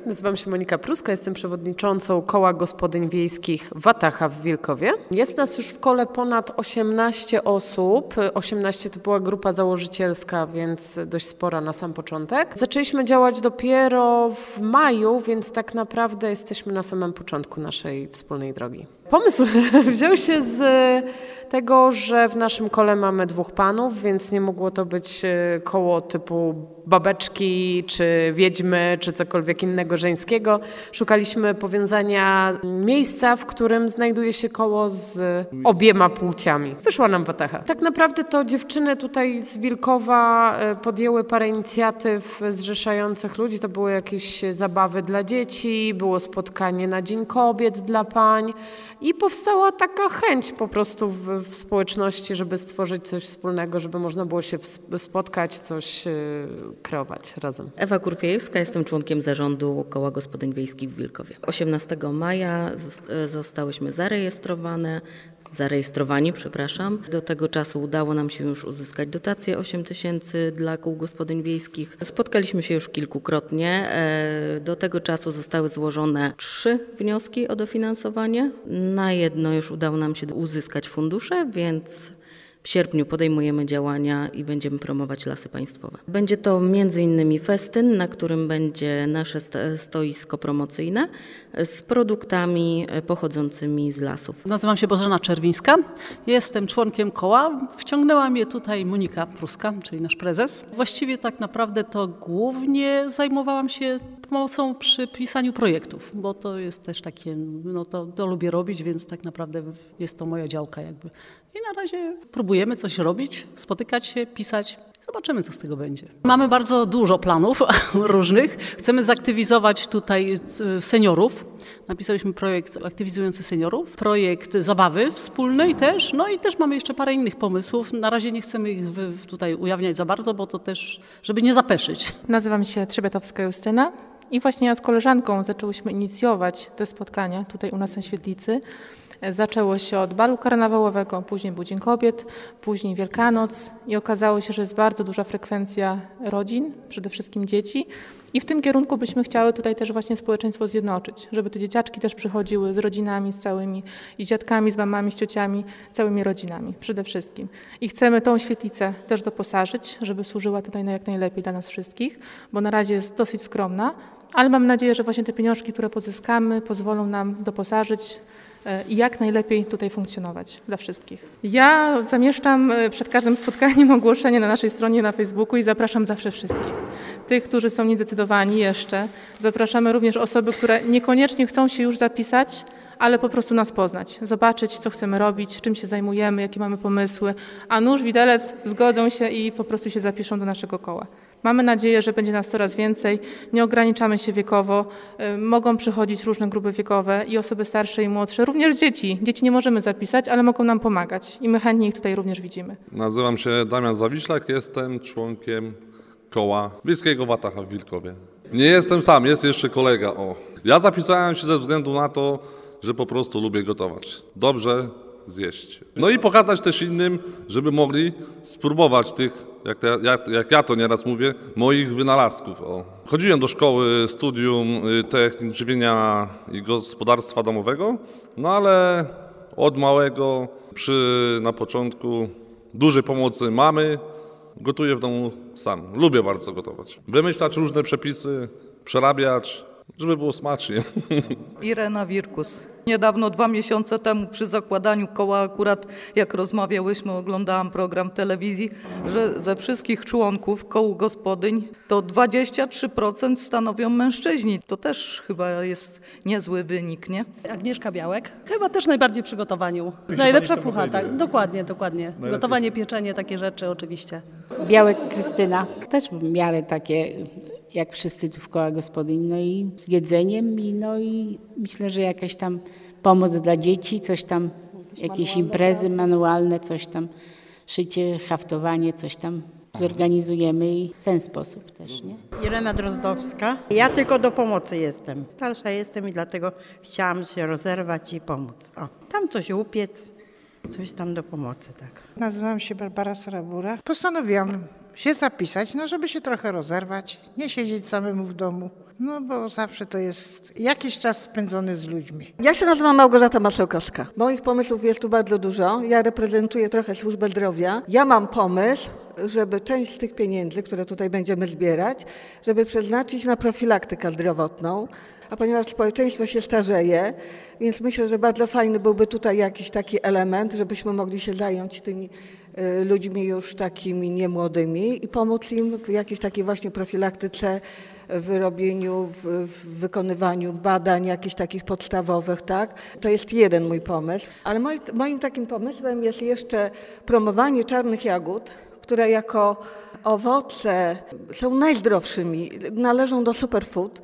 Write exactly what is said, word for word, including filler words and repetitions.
Nazywam się Monika Pruska, jestem przewodniczącą Koła Gospodyń Wiejskich Watacha w Wilkowie. Jest nas już w kole ponad osiemnaście osób. osiemnaście to była grupa założycielska, więc dość spora na sam początek. Zaczęliśmy działać dopiero w maju, więc tak naprawdę jesteśmy na samym początku naszej wspólnej drogi. Pomysł wziął się z tego, że w naszym kole mamy dwóch panów, więc nie mogło to być koło typu babeczki, czy wiedźmy, czy cokolwiek innego żeńskiego. Szukaliśmy powiązania miejsca, w którym znajduje się koło z obiema płciami. Wyszła nam Watacha. Tak naprawdę to dziewczyny tutaj z Wilkowa podjęły parę inicjatyw zrzeszających ludzi. To były jakieś zabawy dla dzieci, było spotkanie na Dzień Kobiet dla pań i powstała taka chęć po prostu w, w społeczności, żeby stworzyć coś wspólnego, żeby można było się w, spotkać, coś kreować razem. Ewa Kurpiejewska, jestem członkiem zarządu Koła Gospodyń Wiejskich w Wilkowie. osiemnastego maja zostałyśmy zarejestrowane, zarejestrowani, przepraszam. Do tego czasu udało nam się już uzyskać dotację osiem tysięcy dla kół gospodyń wiejskich. Spotkaliśmy się już kilkukrotnie. Do tego czasu zostały złożone trzy wnioski o dofinansowanie. Na jedno już udało nam się uzyskać fundusze, więc w sierpniu podejmujemy działania i będziemy promować lasy państwowe. Będzie to między innymi festyn, na którym będzie nasze stoisko promocyjne z produktami pochodzącymi z lasów. Nazywam się Bożena Czerwińska, jestem członkiem koła. Wciągnęła mnie tutaj Monika Pruska, czyli nasz prezes. Właściwie tak naprawdę to głównie zajmowałam się pomocą przy pisaniu projektów, bo to jest też takie, no to, to lubię robić, więc tak naprawdę jest to moja działka jakby. I na razie próbujemy coś robić, spotykać się, pisać. Zobaczymy, co z tego będzie. Mamy bardzo dużo planów różnych. Chcemy zaktywizować tutaj seniorów. Napisaliśmy projekt aktywizujący seniorów, projekt zabawy wspólnej też. No i też mamy jeszcze parę innych pomysłów. Na razie nie chcemy ich tutaj ujawniać za bardzo, bo to też, żeby nie zapeszyć. Nazywam się Trzebiatowska Justyna i właśnie ja z koleżanką zaczęłyśmy inicjować te spotkania tutaj u nas na Świetlicy. Zaczęło się od balu karnawałowego, później był Dzień Kobiet, później Wielkanoc i okazało się, że jest bardzo duża frekwencja rodzin, przede wszystkim dzieci i w tym kierunku byśmy chciały tutaj też właśnie społeczeństwo zjednoczyć, żeby te dzieciaczki też przychodziły z rodzinami, z całymi i dziadkami, z mamami, z ciociami, całymi rodzinami przede wszystkim. I chcemy tą świetlicę też doposażyć, żeby służyła tutaj na jak najlepiej dla nas wszystkich, bo na razie jest dosyć skromna, ale mam nadzieję, że właśnie te pieniążki, które pozyskamy, pozwolą nam doposażyć i jak najlepiej tutaj funkcjonować dla wszystkich. Ja zamieszczam przed każdym spotkaniem ogłoszenie na naszej stronie na Facebooku i zapraszam zawsze wszystkich. Tych, którzy są niedecydowani jeszcze. Zapraszamy również osoby, które niekoniecznie chcą się już zapisać, ale po prostu nas poznać, zobaczyć, co chcemy robić, czym się zajmujemy, jakie mamy pomysły, a nóż, widelec zgodzą się i po prostu się zapiszą do naszego koła. Mamy nadzieję, że będzie nas coraz więcej, nie ograniczamy się wiekowo, y, mogą przychodzić różne grupy wiekowe i osoby starsze i młodsze, również dzieci. Dzieci nie możemy zapisać, ale mogą nam pomagać i my chętnie ich tutaj również widzimy. Nazywam się Damian Zawiślak, jestem członkiem Koła Wiejskiego Watacha w Wilkowie. Nie jestem sam, jest jeszcze kolega. O. Ja zapisałem się ze względu na to, że po prostu lubię gotować. Dobrze zjeść. No i pokazać też innym, żeby mogli spróbować tych, jak, te, jak, jak ja to nieraz mówię, moich wynalazków. O. Chodziłem do szkoły, studium technik żywienia i gospodarstwa domowego, no ale od małego przy, na początku dużej pomocy mamy, gotuję w domu sam. Lubię bardzo gotować. Wymyślać różne przepisy, przerabiać, żeby było smacznie. Irena Wirkus. Niedawno, dwa miesiące temu przy zakładaniu koła akurat jak rozmawiałyśmy, oglądałam program w telewizji, że ze wszystkich członków koł gospodyń to dwadzieścia trzy procent stanowią mężczyźni. To też chyba jest niezły wynik, nie? Agnieszka Białek. Chyba też najbardziej w przygotowaniu. Najlepsza fucha, tak. Dokładnie, dokładnie. Gotowanie, pieczenie, takie rzeczy oczywiście. Białek Krystyna. Też w miarę takie jak wszyscy tu w koła gospodyń, no i z jedzeniem i no i myślę, że jakaś tam pomoc dla dzieci, coś tam, jakieś imprezy manualne, coś tam, szycie, haftowanie, coś tam zorganizujemy i w ten sposób też, nie? Irena Drozdowska. Ja tylko do pomocy jestem. Starsza jestem i dlatego chciałam się rozerwać i pomóc. O, tam coś upiec, coś tam do pomocy, tak. Nazywam się Barbara Sarabura. Postanowiłam się zapisać, no żeby się trochę rozerwać, nie siedzieć samemu w domu. No bo zawsze to jest jakiś czas spędzony z ludźmi. Ja się nazywam Małgorzata Masełkowska. Moich pomysłów jest tu bardzo dużo. Ja reprezentuję trochę służbę zdrowia. Ja mam pomysł, żeby część z tych pieniędzy, które tutaj będziemy zbierać, żeby przeznaczyć na profilaktykę zdrowotną. A ponieważ społeczeństwo się starzeje, więc myślę, że bardzo fajny byłby tutaj jakiś taki element, żebyśmy mogli się zająć tymi y, ludźmi już takimi niemłodymi i pomóc im w jakiejś takiej właśnie profilaktyce, w robieniu, w, w wykonywaniu badań jakichś takich podstawowych, tak? To jest jeden mój pomysł. Ale moi, moim takim pomysłem jest jeszcze promowanie czarnych jagód, które jako owoce są najzdrowszymi, należą do superfood.